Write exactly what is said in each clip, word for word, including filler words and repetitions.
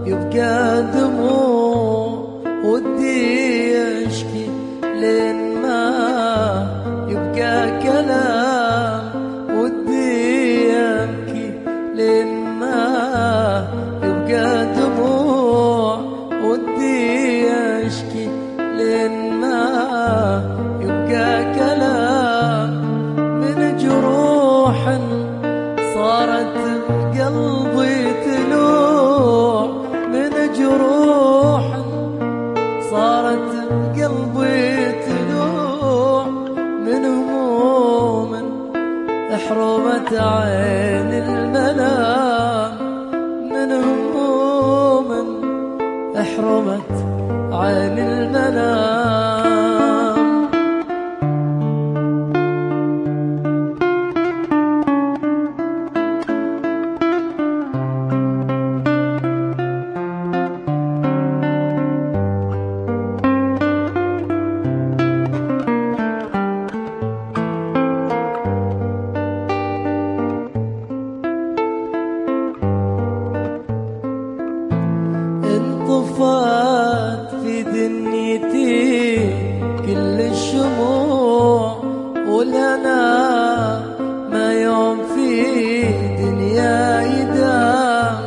يبقى دموع ودي اشكي لين ما يبقى كلام ودي ابكي لين ما يبقى دموع ودي اشكي لين ما يبقى كلام من جروح صارت بقلبي تلوع من جروح صارت بقلبي تلوع من هموم احرمت عين المنام من هموم احرمت عين المنام انطفت في دنيتي كل الشموع ولنا ما يوم في دنيا يدام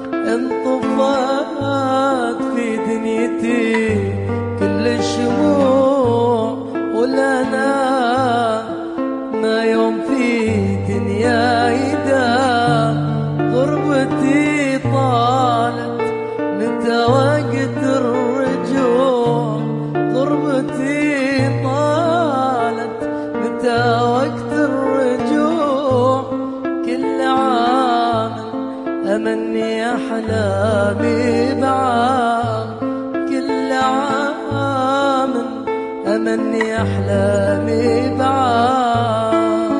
انطفت في دنيتي كل الشموع ولنا ما يوم في دنيا يدام غربتي طالت متى وقت الرجوع غربتي طالت متى وقت الرجوع كل عام أمني أحلامي بعام كل عام أمني أحلامي بعام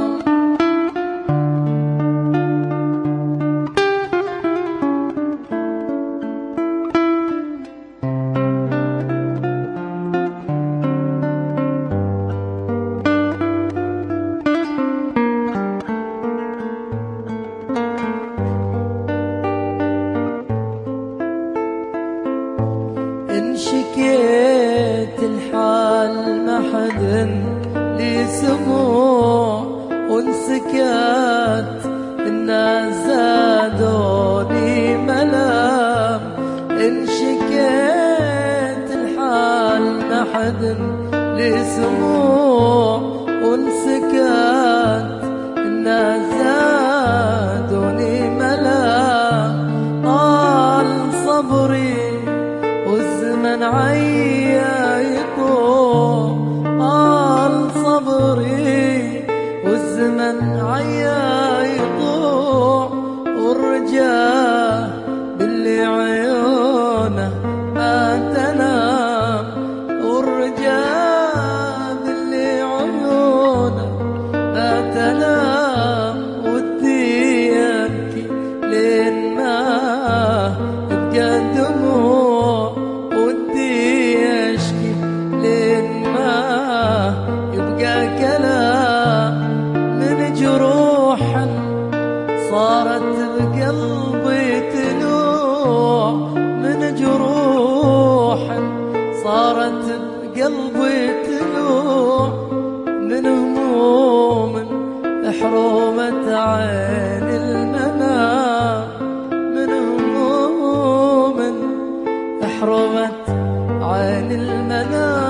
إن شكيت الحال ما حد لي سموع وإن سكت الناس زادوني ملام إن شكيت الحال ما حد لي سموع وإن سكت الناس زادوني ملام طال صبري والزمن عيا يطوع طال صبري والزمن عيا يطوع والرجاه باللي عيونه ما تنام والرجاه باللي عيونه ما تنام ودي يبكي لين ما يبقى دموع ودي اشكي لين ما يبقى كلام من جروح صارت بقلبي تلوع من جروح صارت بقلبي تلوع من هموم احرمت عين المنام من هموم احرمت عين المنام